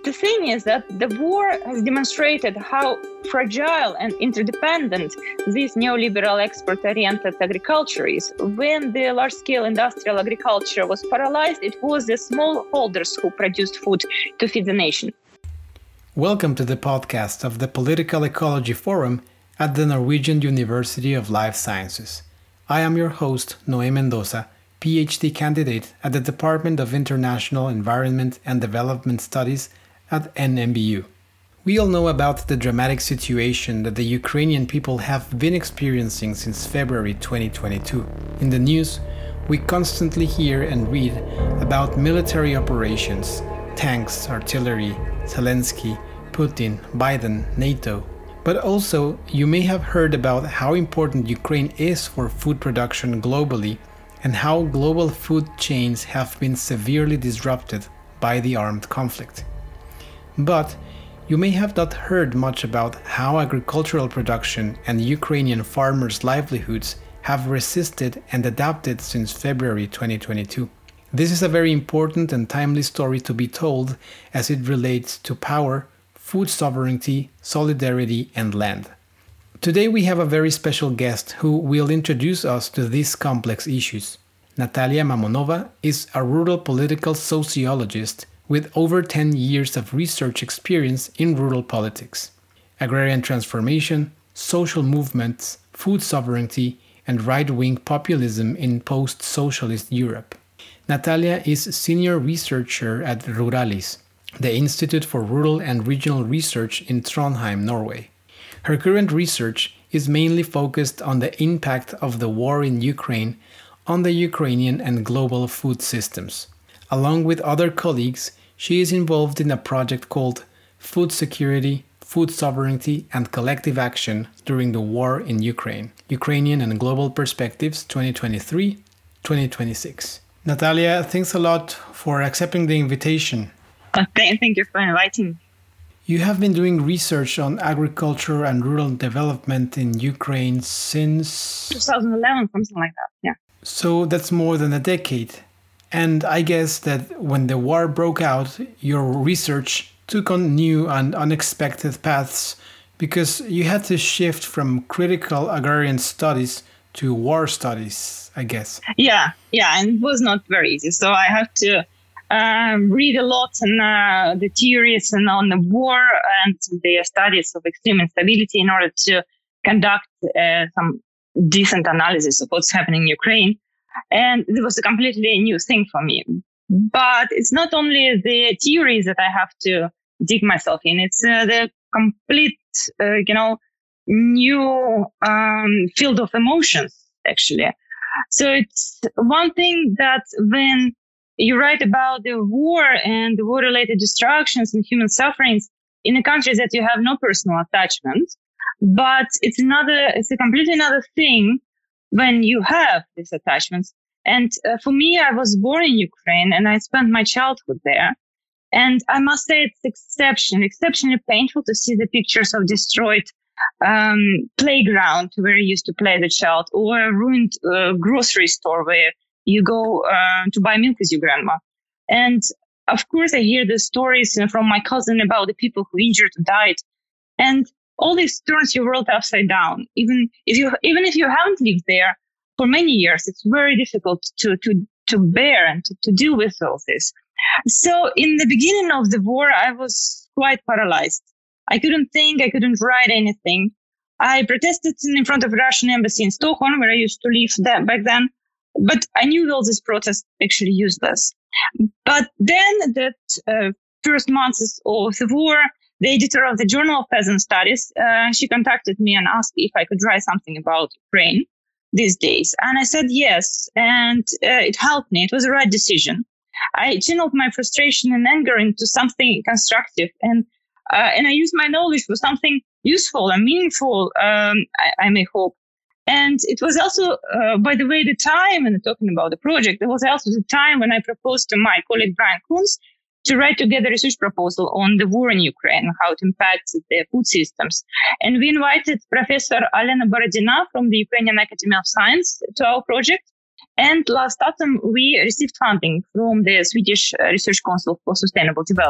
The thing is that the war has demonstrated how fragile and interdependent this neoliberal export-oriented agriculture is. When the large-scale industrial agriculture was paralyzed, it was the smallholders who produced food to feed the nation. Welcome to the podcast of the Political Ecology Forum at the Norwegian University of Life Sciences. I am your host, Noé Mendoza, PhD candidate at the Department of International Environment and Development Studies at NMBU. We all know about the dramatic situation that the Ukrainian people have been experiencing since February 2022. In the news, we constantly hear and read about military operations, tanks, artillery, Zelensky, Putin, Biden, NATO. But also, you may have heard about how important Ukraine is for food production globally and how global food chains have been severely disrupted by the armed conflict. But you may have not heard much about how agricultural production and Ukrainian farmers' livelihoods have resisted and adapted since February 2022. This is a very important and timely story to be told as it relates to power, food sovereignty, solidarity, and land. Today we have a very special guest who will introduce us to these complex issues. Natalia Mamonova is a rural political sociologist with over 10 years of research experience in rural politics, agrarian transformation, social movements, food sovereignty, and right-wing populism in post-socialist Europe. Natalia is senior researcher at Ruralis, the Institute for Rural and Regional Research in Trondheim, Norway. Her current research is mainly focused on the impact of the war in Ukraine on the Ukrainian and global food systems. Along with other colleagues, she is involved in a project called Food Security, Food Sovereignty and Collective Action During the War in Ukraine, Ukrainian and Global Perspectives 2023-2026. Natalia, thanks a lot for accepting the invitation. Thank you for inviting me. You have been doing research on agriculture and rural development in Ukraine since 2011, something like that, yeah. So that's more than a decade. And I guess that when the war broke out, your research took on new and unexpected paths because you had to shift from critical agrarian studies to war studies, I guess. Yeah, and it was not very easy. So I have to read a lot on the theories and on the war and the studies of extreme instability in order to conduct some decent analysis of what's happening in Ukraine. And it was a completely new thing for me. But it's not only the theories that I have to dig myself in. It's the complete, new field of emotions, actually. So it's one thing that when you write about the war and the war-related destructions and human sufferings in a country that you have no personal attachment, but it's a completely another thing when you have these attachments. And for me, I was born in Ukraine and I spent my childhood there. And I must say it's exceptionally painful to see the pictures of destroyed playground where you used to play as a child, or a ruined grocery store where you go to buy milk with your grandma. And of course, I hear the stories from my cousin about the people who injured or died. And all this turns your world upside down. Even if you haven't lived there for many years, it's very difficult to bear and to deal with all this. So in the beginning of the war, I was quite paralyzed. I couldn't think, I couldn't write anything. I protested in front of the Russian embassy in Stockholm, where I used to live back then. But I knew all this protest actually useless. But then that first months of the war, the editor of the Journal of Peasant Studies, she contacted me and asked if I could write something about Ukraine these days. And I said yes, and it helped me. It was the right decision. I channeled my frustration and anger into something constructive, and I used my knowledge for something useful and meaningful, I may hope. And it was also, by the way, the time, and talking about the project, it was also the time when I proposed to my colleague Brian Kunz to write together a research proposal on the war in Ukraine, how it impacts the food systems. And we invited Professor Alena Borodina from the Ukrainian Academy of Science to our project. And last autumn, we received funding from the Swedish Research Council for Sustainable Development.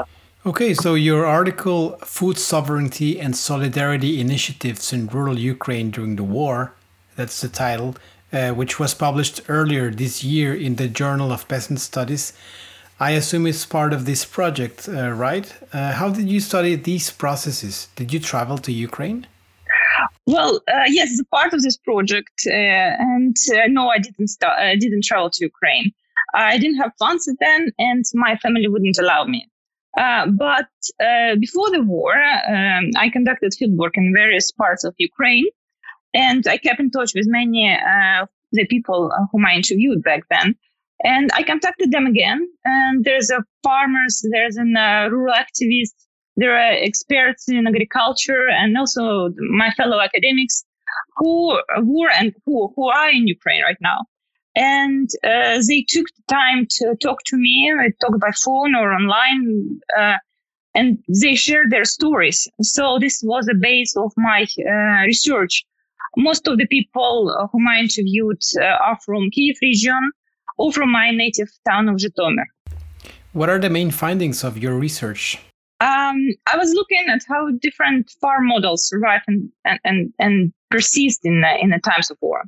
Okay, so your article, Food Sovereignty and Solidarity Initiatives in Rural Ukraine During the War, that's the title, which was published earlier this year in the Journal of Peasant Studies. I assume it's part of this project, right? How did you study these processes? Did you travel to Ukraine? Well, yes, it's a part of this project, and no, I didn't travel to Ukraine. I didn't have funds then, and my family wouldn't allow me. But before the war, I conducted fieldwork in various parts of Ukraine, and I kept in touch with many the people whom I interviewed back then. And I contacted them again. And there's farmers, there's rural activists, there are experts in agriculture, and also my fellow academics who were and who are in Ukraine right now. And they took the time to talk to me, talk by phone or online, and they shared their stories. So this was the base of my research. Most of the people whom I interviewed are from Kyiv region or from my native town of Zhytomyr. What are the main findings of your research? I was looking at how different farm models survive and persist in the times of war.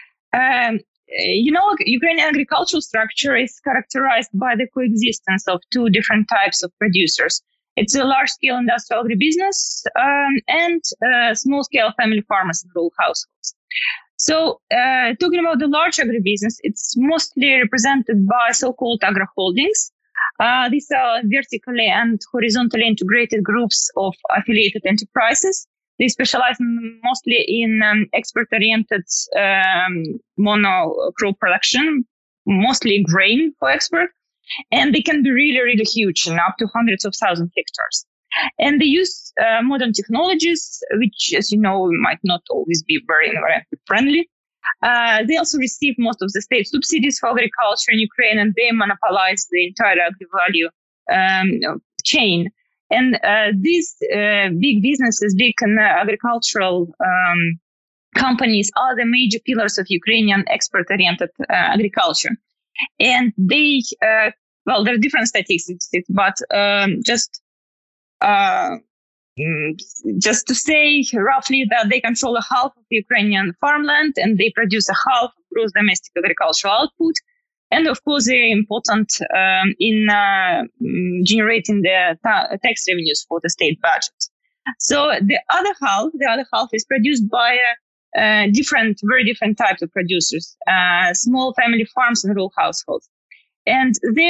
Ukrainian agricultural structure is characterized by the coexistence of two different types of producers. It's a large-scale industrial agribusiness and small-scale family farmers and rural households. So talking about the large agribusiness, it's mostly represented by so-called agro-holdings. These are vertically and horizontally integrated groups of affiliated enterprises. They specialize mostly in export-oriented monocrop production, mostly grain for export. And they can be really, really huge, and up to hundreds of thousands of hectares. And they use modern technologies, which, as you know, might not always be very environmentally friendly. They also receive most of the state subsidies for agriculture in Ukraine, and they monopolize the entire agri-value chain. And these big businesses, big agricultural companies are the major pillars of Ukrainian export-oriented agriculture. And they, there are different statistics, but just to say roughly that they control a half of the Ukrainian farmland and they produce a half of gross domestic agricultural output. And of course, they're important in generating the tax revenues for the state budget. So the other half is produced by very different types of producers, small family farms and rural households. And they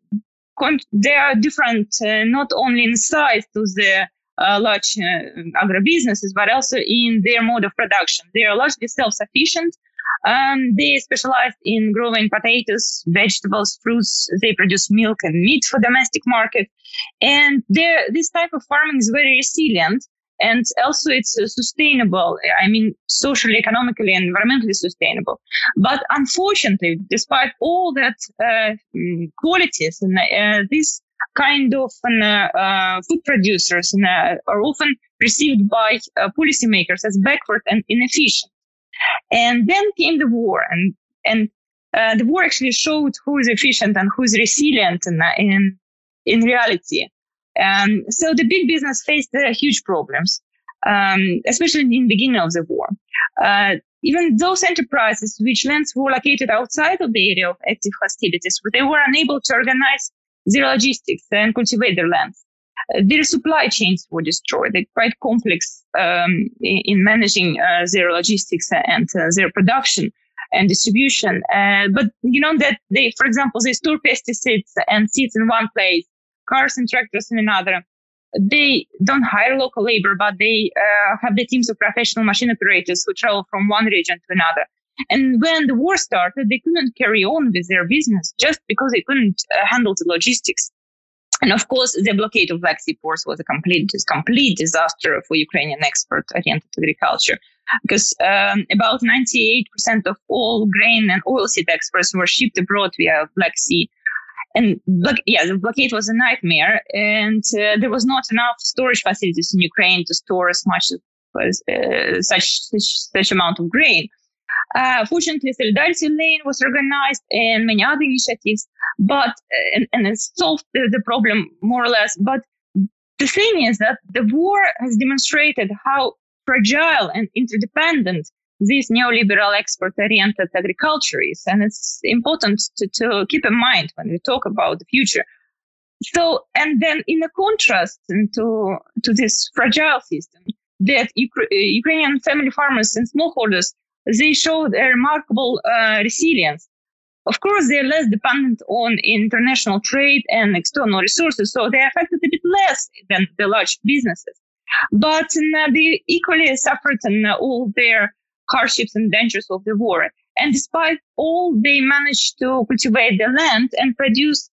are different not only in size to the large agribusinesses, but also in their mode of production. They are largely self-sufficient. They specialize in growing potatoes, vegetables, fruits. They produce milk and meat for domestic market. And this type of farming is very resilient. And also it's sustainable, socially, economically, and environmentally sustainable. But unfortunately, despite all that qualities, and this kind of food producers are often perceived by policymakers as backward and inefficient. And then came the war, and the war actually showed who is efficient and who is resilient in reality. So the big business faced huge problems, especially in the beginning of the war. Even those enterprises which lands were located outside of the area of active hostilities, they were unable to organize their logistics and cultivate their lands. Their supply chains were destroyed. They're quite complex in managing their logistics and their production and distribution. But you know that they, for example, they store pesticides and seeds in one place, cars and tractors in another. They don't hire local labor, but they have the teams of professional machine operators who travel from one region to another. And when the war started, they couldn't carry on with their business just because they couldn't handle the logistics. And of course, the blockade of Black Sea ports was a complete disaster for Ukrainian export-oriented agriculture, because about 98% of all grain and oilseed exports were shipped abroad via Black Sea. And the blockade was a nightmare, and there was not enough storage facilities in Ukraine to store as much as such amount of grain. Fortunately, Solidarity Lane was organized and many other initiatives, but and it solved the problem more or less. But the thing is that the war has demonstrated how fragile and interdependent this neoliberal export-oriented agriculture is. And it's important to keep in mind when we talk about the future. So, and then in a contrast to this fragile system, that Ukrainian family farmers and smallholders, they showed a remarkable resilience. Of course, they're less dependent on international trade and external resources, so they're affected a bit less than the large businesses. But they equally suffered all their hardships and dangers of the war. And despite all, they managed to cultivate the land and produce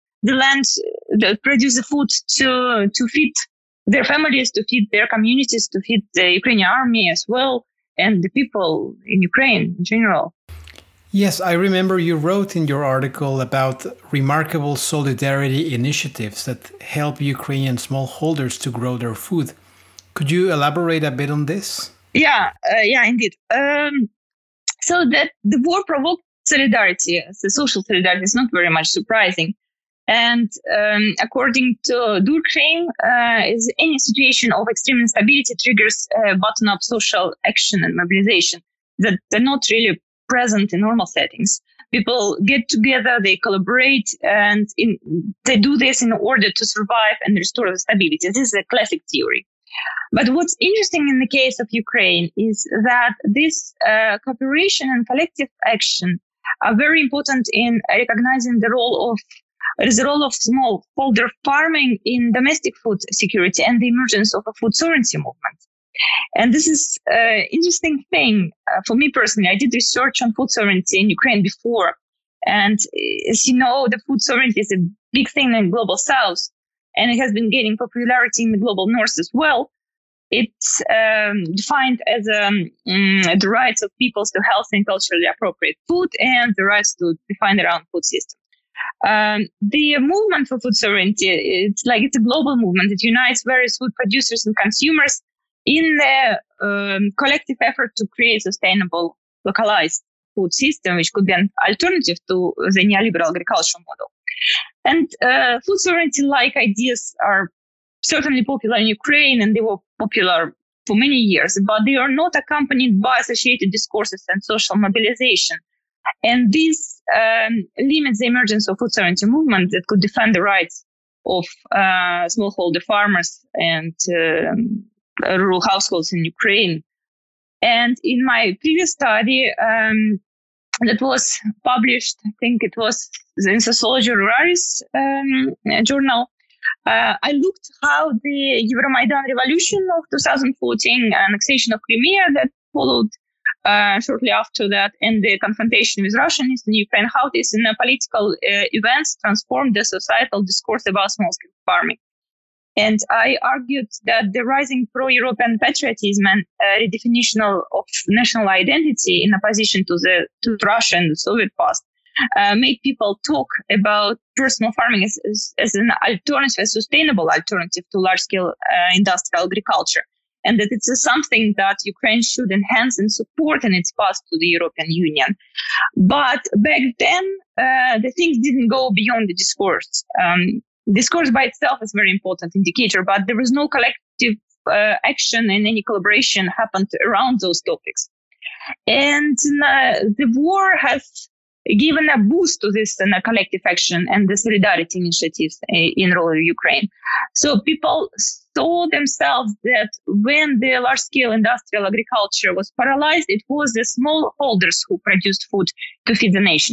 the food to feed their families, to feed their communities, to feed the Ukrainian army as well, and the people in Ukraine in general. Yes, I remember you wrote in your article about remarkable solidarity initiatives that help Ukrainian smallholders to grow their food. Could you elaborate a bit on this? Yeah, indeed. So that the war provoked solidarity, the social solidarity is not very much surprising. And according to Durkheim, is any situation of extreme instability triggers bottom-up social action and mobilization that they're not really present in normal settings. People get together, they collaborate, and they do this in order to survive and restore the stability. This is a classic theory. But what's interesting in the case of Ukraine is that this cooperation and collective action are very important in recognizing the role of smallholder farming in domestic food security and the emergence of a food sovereignty movement. And this is an interesting thing for me personally. I did research on food sovereignty in Ukraine before. And as you know, the food sovereignty is a big thing in the global south, and it has been gaining popularity in the global north as well. It's defined as the rights of peoples to healthy and culturally appropriate food and the rights to define their own food system. The movement for food sovereignty, it's a global movement. It unites various food producers and consumers in the collective effort to create sustainable, localized food system, which could be an alternative to the neoliberal agricultural model. And food sovereignty-like ideas are certainly popular in Ukraine, and they were popular for many years, but they are not accompanied by associated discourses and social mobilization. And this limits the emergence of food sovereignty movement that could defend the rights of smallholder farmers and rural households in Ukraine. And in my previous study that was published, I think it was in Sociology Ruralis journal, I looked how the Euromaidan revolution of 2014, annexation of Crimea that followed shortly after that, and the confrontation with Russia in Eastern Ukraine, how these political events transformed the societal discourse about small-scale farming. And I argued that the rising pro-European patriotism and redefinition of national identity in opposition to Russia and the Soviet past made people talk about personal farming as an alternative, a sustainable alternative to large-scale industrial agriculture, and that it's something that Ukraine should enhance and support in its path to the European Union. But back then, the things didn't go beyond the discourse. Discourse by itself is a very important indicator, but there was no collective action and any collaboration happened around those topics. And the war has given a boost to this collective action and the solidarity initiatives in rural Ukraine. So people saw themselves that when the large-scale industrial agriculture was paralyzed, it was the smallholders who produced food to feed the nation.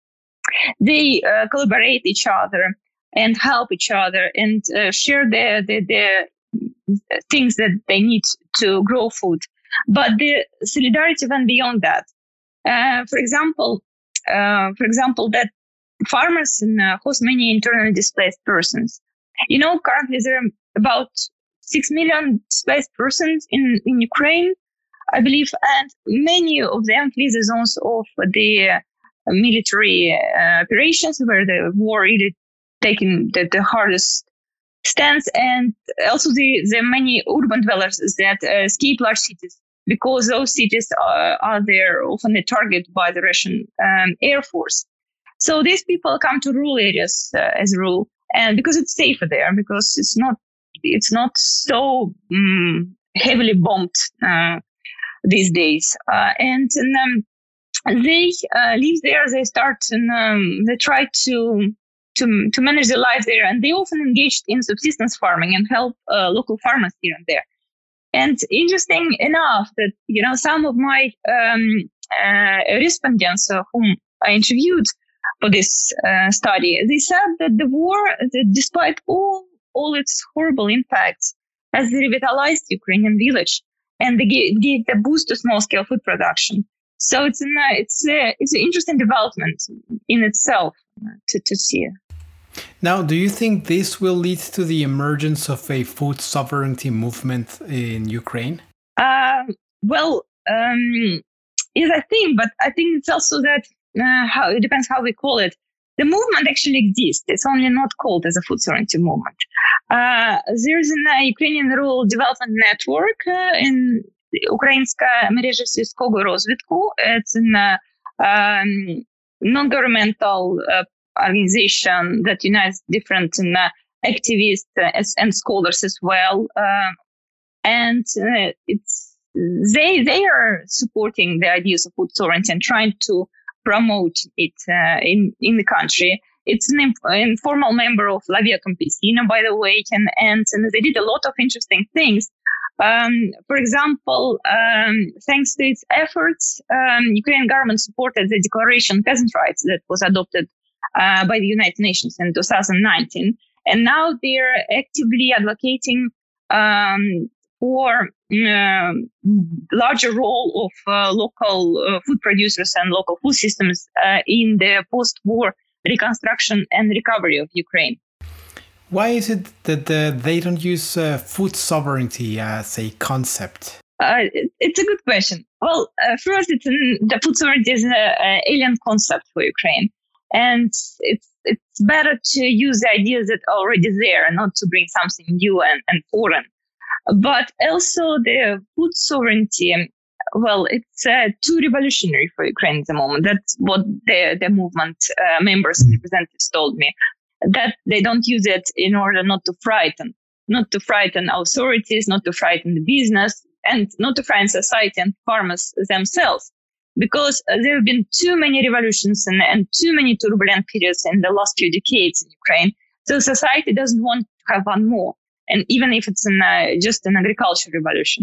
They collaborate each other and help each other and share the things that they need to grow food. But the solidarity went beyond that. For example, that farmers host many internally displaced persons. Currently there are about 6 million displaced persons in Ukraine, I believe, and many of them flee the zones of the military operations where the war really taking the hardest stance, and also the many urban dwellers that escape large cities, because those cities are there often a target by the Russian Air Force. So these people come to rural areas as a rule, and because it's safer there, because it's not it's not so heavily bombed these days. And they live there. They start and they try to manage their life there, and they often engaged in subsistence farming and help local farmers here and there. And interesting enough that, some of my respondents whom I interviewed for this study, they said that the war, despite all its horrible impacts, has revitalized Ukrainian village, and they gave the boost to small-scale food production. So it's an interesting development in itself to see. Now, do you think this will lead to the emergence of a food sovereignty movement in Ukraine? Yes, I think, but I think it's also that how it depends how we call it. The movement actually exists. It's only not called as a food sovereignty movement. There's a Ukrainian Rural Development Network in Українська мережа сільського розвитку. It's a non-governmental organization that unites different activists and scholars as well. And they are supporting the ideas of food sovereignty and trying to promote it in the country. It's an informal member of La Via Campesina, by the way, and they did a lot of interesting things. For example, thanks to its efforts, Ukrainian government supported the Declaration on Peasant Rights that was adopted by the United Nations in 2019. And now they're actively advocating for larger role of local food producers and local food systems in the post-war reconstruction and recovery of Ukraine. Why is it that they don't use food sovereignty as a concept? It's a good question. Well, first, the food sovereignty is an alien concept for Ukraine. And it's better to use the ideas that are already there and not to bring something new and foreign. But also the food sovereignty, well, it's too revolutionary for Ukraine at the moment. That's what the movement members and representatives told me, that they don't use it in order not to frighten authorities, not to frighten the business, and not to frighten society and farmers themselves. Because there have been too many revolutions and too many turbulent periods in the last few decades in Ukraine. So society doesn't want to have one more. And even if it's just an agricultural revolution.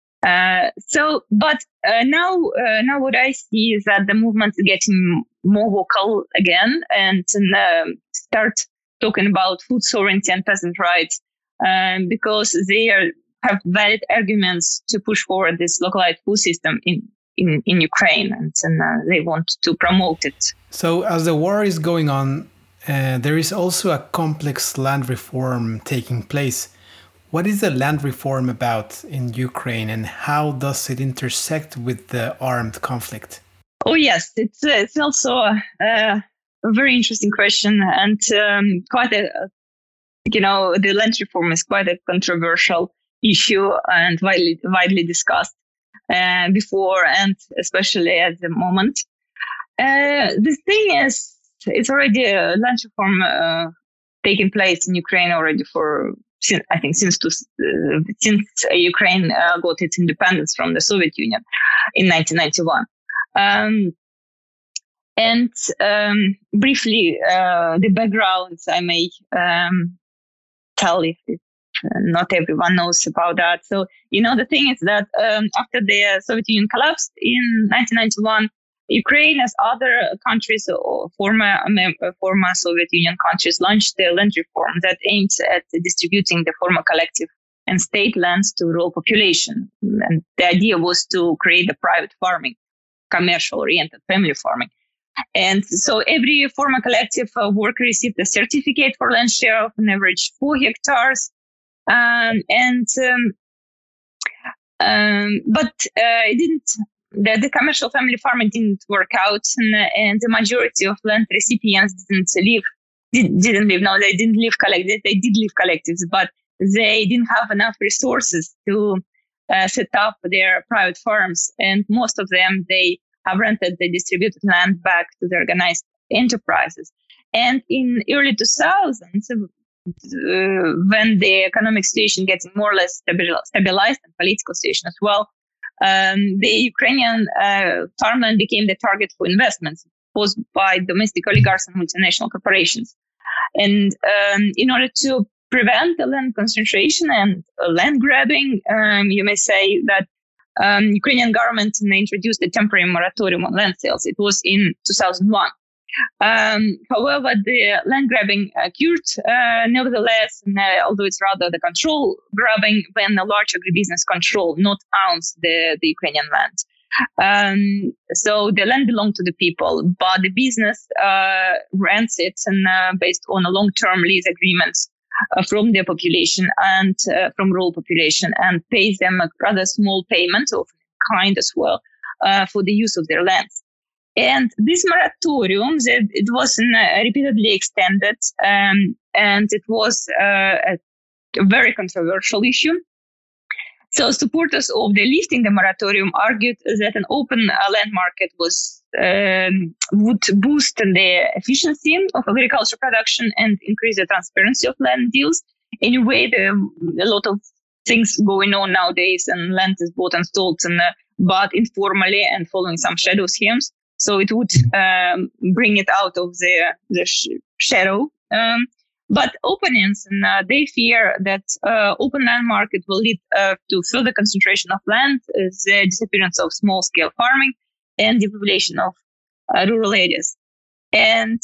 But now what I see is that the movement is getting more vocal again and start talking about food sovereignty and peasant rights because they have valid arguments to push forward this localized food system in Ukraine, and they want to promote it. So as the war is going on, there is also a complex land reform taking place. What is the land reform about in Ukraine, and how does it intersect with the armed conflict? Oh, yes, it's also a very interesting question, and quite the land reform is quite a controversial issue and widely discussed before and especially at the moment. The thing is, it's already a land reform taking place in Ukraine already since Ukraine got its independence from the Soviet Union in 1991. Briefly, the backgrounds I may tell if not everyone knows about that. So, the thing is that after the Soviet Union collapsed in 1991, Ukraine, as other countries or former Soviet Union countries, launched the land reform that aims at distributing the former collective and state lands to rural population. And the idea was to create a private farming, commercial-oriented family farming. And so every former collective worker received a certificate for land share of an average 4 hectares. But it didn't. The commercial family farming didn't work out, and the majority of land recipients didn't live. No, they didn't live collectives. They did live collectives, but they didn't have enough resources to set up their private farms. And most of them, they have rented the distributed land back to the organized enterprises. And in early 2000s, when the economic situation gets more or less stabilized and political situation as well, the Ukrainian farmland became the target for investments posed by domestic oligarchs and multinational corporations. And in order to prevent the land concentration and land grabbing, you may say that Ukrainian government introduced a temporary moratorium on land sales. It was in 2001. However, the land grabbing occurred nevertheless, although it's rather the control grabbing when the large agribusiness control, not owns the Ukrainian land. So the land belonged to the people, but the business rents it and based on a long-term lease agreements from the population and from rural population, and pays them a rather small payment of kind as well for the use of their lands. And this moratorium, it was repeatedly extended, and it was a very controversial issue. So supporters of the lifting the moratorium argued that an open land market would boost the efficiency of agricultural production and increase the transparency of land deals. Anyway, there are a lot of things going on nowadays, and land is bought and sold, but informally and following some shadow schemes. So it would bring it out of the shadow. But opponents, they fear that open land market will lead to further concentration of land, the disappearance of small-scale farming, and depopulation of rural areas. And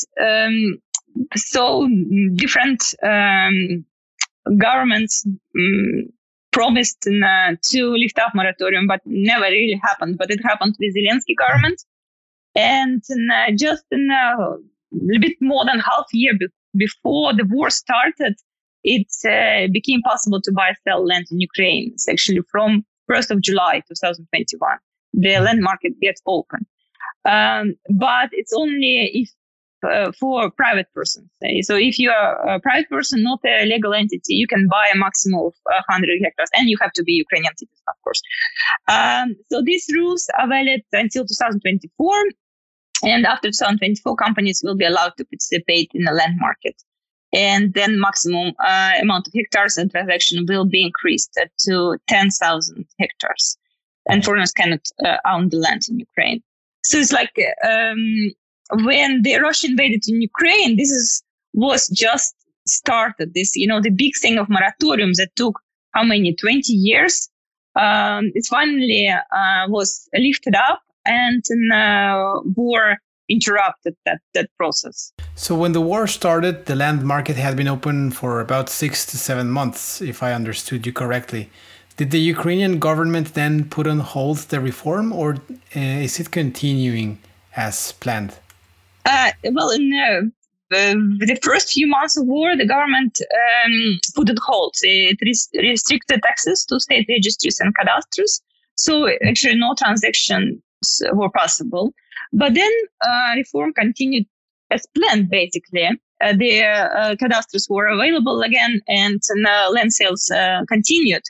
so different governments promised to lift up moratorium, but never really happened. But it happened with Zelensky government. And just a little bit more than half a year before the war started, it became possible to buy and sell land in Ukraine. It's actually from 1st of July 2021. The land market gets open. But it's only if for private persons. So if you are a private person, not a legal entity, you can buy a maximum of 100 hectares, and you have to be Ukrainian citizen, of course. So these rules are valid until 2024. And after 2024, companies will be allowed to participate in the land market. And then maximum amount of hectares and transaction will be increased to 10,000 hectares. And foreigners cannot own the land in Ukraine. So it's like when the Russia invaded in Ukraine, was just started. The big thing of moratorium that took how many, 20 years, it finally was lifted up, and war interrupted that process. So when the war started, the land market had been open for about 6 to 7 months, if I understood you correctly. Did the Ukrainian government then put on hold the reform, or is it continuing as planned? Well, in the first few months of war, the government put it hold. It restricted access to state registries and cadastres. So actually no transactions were possible. But then reform continued as planned, basically. The cadastres were available again, and land sales continued.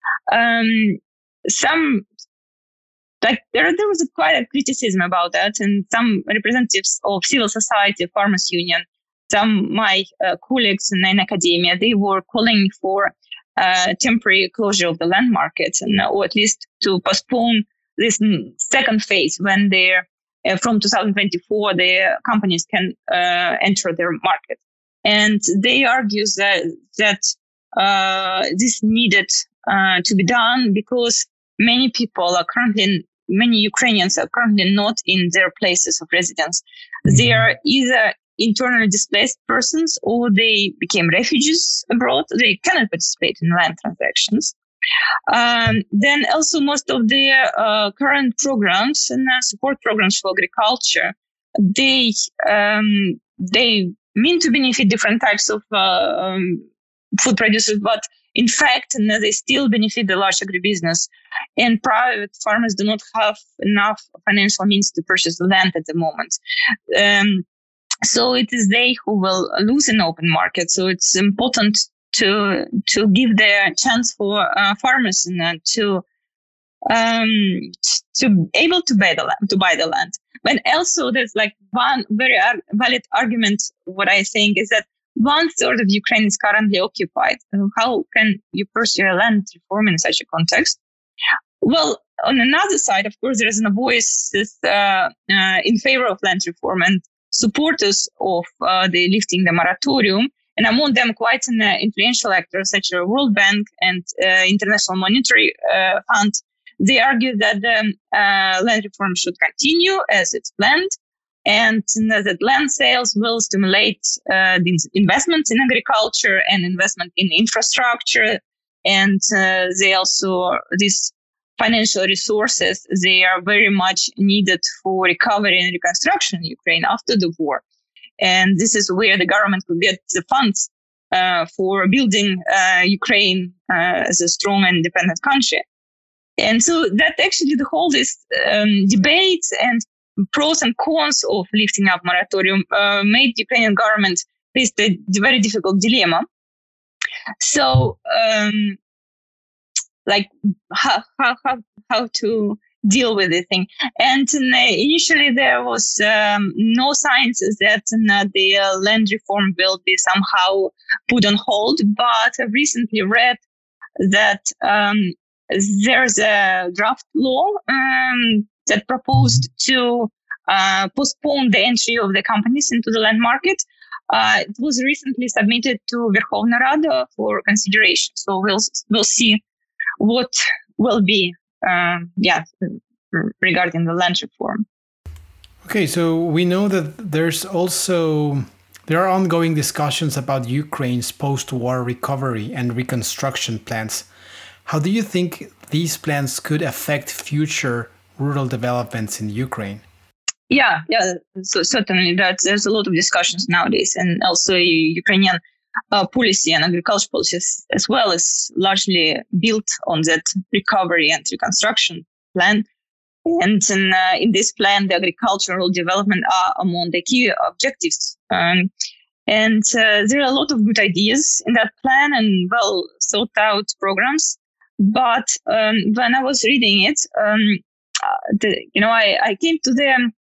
There was quite a criticism about that, and some representatives of civil society, farmers union, some my colleagues in academia, they were calling for temporary closure of the land market, or at least to postpone this second phase when from 2024 the companies can enter their market. And they argue that this needed to be done because many Ukrainians are currently not in their places of residence. They are either internally displaced persons or they became refugees abroad. They cannot participate in land transactions. Then also most of the current programs and support programs for agriculture, they mean to benefit different types of food producers, but in fact, they still benefit the large agribusiness, and private farmers do not have enough financial means to purchase the land at the moment. So it is they who will lose an open market. So it's important to give the chance for farmers and to able to buy the land. But also there's like one very valid argument. What I think is that 1/3 of Ukraine is currently occupied. How can you pursue a land reform in such a context? Well, on another side, of course, there is a voice in favor of land reform and supporters of the lifting the moratorium. And among them, quite an influential actors such as World Bank and International Monetary Fund. They argue that the land reform should continue as it's planned, and that land sales will stimulate the investment in agriculture and investment in infrastructure. And they also, these financial resources, they are very much needed for recovery and reconstruction in Ukraine after the war. And this is where the government could get the funds for building Ukraine as a strong and independent country. And so that actually the whole this debate and pros and cons of lifting up moratorium made the Ukrainian government face a very difficult dilemma. So, like how to deal with the thing. And initially there was no signs that the land reform will be somehow put on hold, but I recently read that there's a draft law that proposed to postpone the entry of the companies into the land market. It was recently submitted to Verkhovna Rada for consideration. So we'll see what will be regarding the land reform. Okay, so we know that there are ongoing discussions about Ukraine's post-war recovery and reconstruction plans. How do you think these plans could affect future rural developments in Ukraine? Yeah, so certainly there's a lot of discussions nowadays, and also Ukrainian policy and agriculture policies as well is largely built on that recovery and reconstruction plan. And in this plan, the agricultural development are among the key objectives. And there are a lot of good ideas in that plan and well thought out programs. But when I was reading it, I came to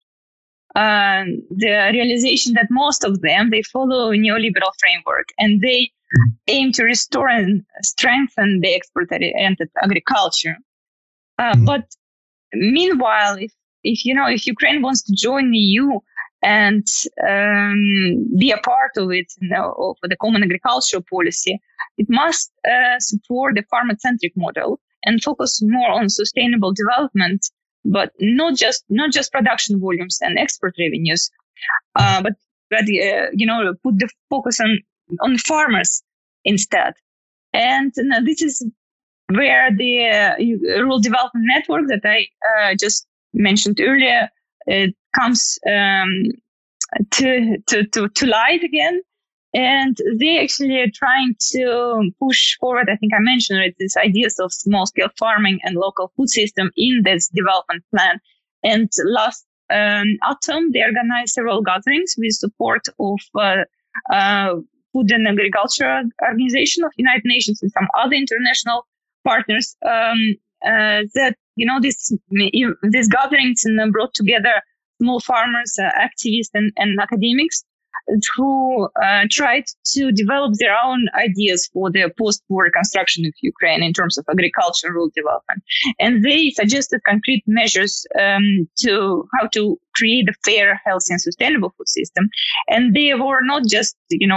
the realization that most of them, they follow a neoliberal framework and they aim to restore and strengthen the export-oriented agriculture. But meanwhile, if Ukraine wants to join the EU and be a part of it, of the common agricultural policy, it must support the farmer-centric model and focus more on sustainable development, but not just production volumes and export revenues, but put the focus on farmers instead. And this is where the rural development network that I just mentioned earlier comes to light again. And they actually are trying to push forward, I think I mentioned it, these ideas of small-scale farming and local food system in this development plan. And last autumn, they organized several gatherings with support of Food and Agriculture Organization of United Nations and some other international partners. These gatherings brought together small farmers, activists, and academics who tried to develop their own ideas for the post-war reconstruction of Ukraine in terms of agriculture and rural development. And they suggested concrete measures to how to create a fair, healthy, and sustainable food system. And they were not just,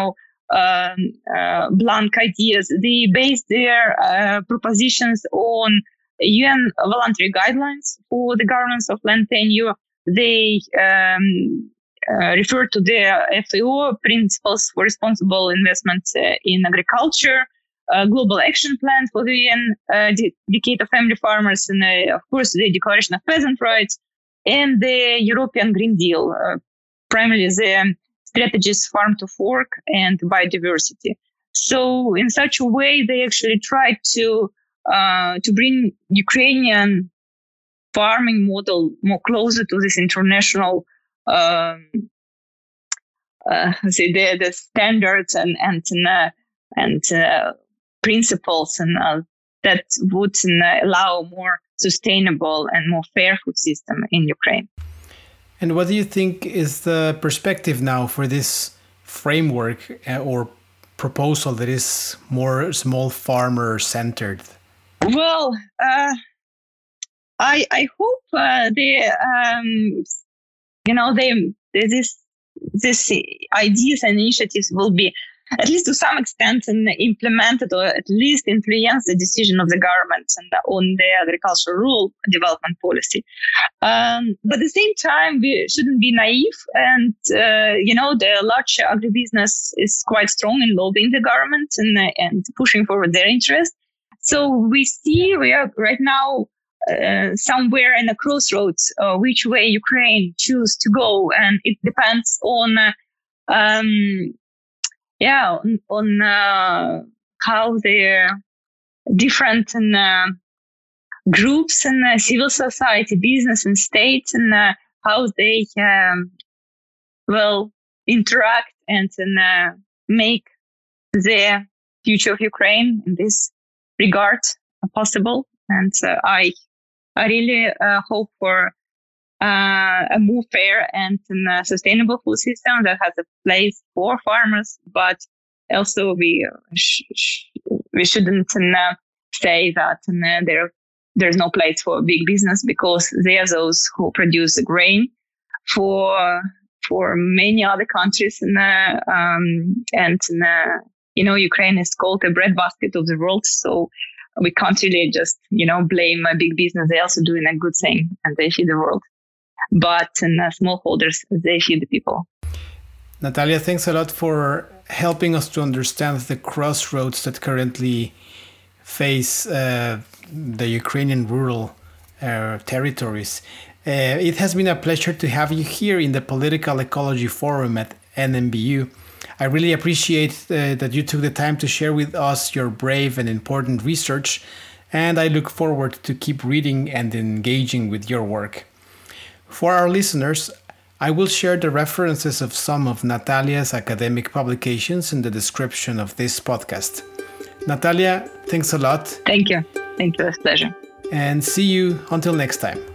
blank ideas. They based their propositions on UN voluntary guidelines for the governance of land tenure. They refer to the FAO principles for responsible investment in agriculture, global action plan for the UN Decade of Family Farmers, and of course the Declaration of Peasant Rights, and the European Green Deal, primarily the strategies Farm to Fork and biodiversity. So in such a way, they actually tried to bring Ukrainian farming model more closer to this international the standards and principles and that would allow more sustainable and more fair food system in Ukraine. And what do you think is the perspective now for this framework or proposal that is more small farmer centered? Well, I hope these ideas and initiatives will be, at least to some extent, implemented or at least influence the decision of the government on the agricultural rural development policy. But at the same time, we shouldn't be naive. And, the large agribusiness is quite strong in lobbying the government and pushing forward their interests. So we are right now somewhere in a crossroads, which way Ukraine choose to go. And it depends on how the different groups and civil society, business and state, and how they interact and make the future of Ukraine in this regard possible. And I really hope for a more fair and sustainable food system that has a place for farmers, but also we shouldn't say that there's no place for big business, because they are those who produce the grain for many other countries, Ukraine is called the breadbasket of the world. So we can't really just blame a big business. They're also doing a good thing and they feed the world. But smallholders, they feed the people. Natalia, thanks a lot for helping us to understand the crossroads that currently face the Ukrainian rural territories. It has been a pleasure to have you here in the Political Ecology Forum at NMBU. I really appreciate that you took the time to share with us your brave and important research, and I look forward to keep reading and engaging with your work. For our listeners, I will share the references of some of Natalia's academic publications in the description of this podcast. Natalia, thanks a lot. Thank you. Thank you. It's a pleasure. And see you until next time.